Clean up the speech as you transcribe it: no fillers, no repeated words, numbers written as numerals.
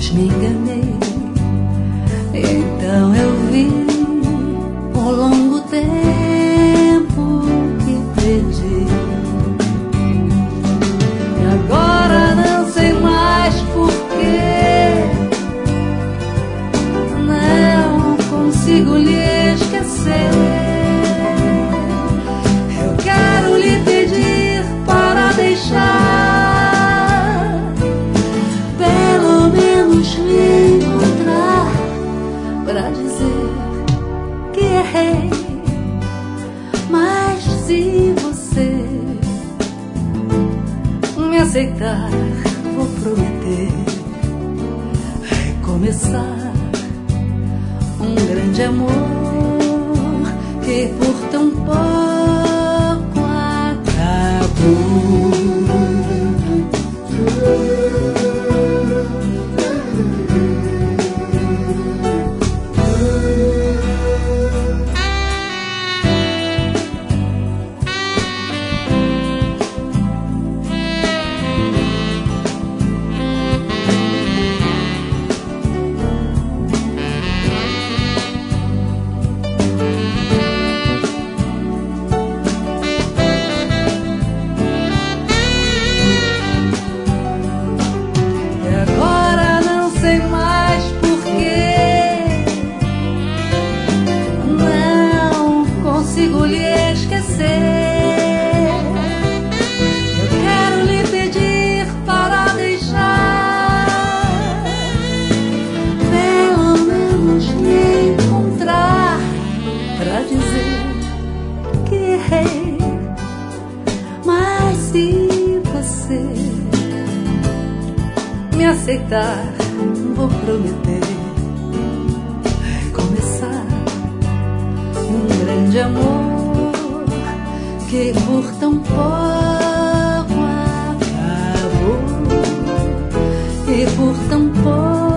mas me enganei. Então eu vi o longo tempo que perdi. E agora não sei mais porquê, não consigo lhe esquecer. Eu quero lhe pedir para deixar, pelo menos me encontrar, pra dizer que errei. Mas se você me aceitar, vou prometer recomeçar um grande amor que por tão pouco acabou. Consigo lhe esquecer. Eu quero lhe pedir para deixar, pelo menos me encontrar, pra dizer que errei. Mas se você me aceitar, vou prometer recomeçar um grande amor que por tão pouco acabou, e por tão pouco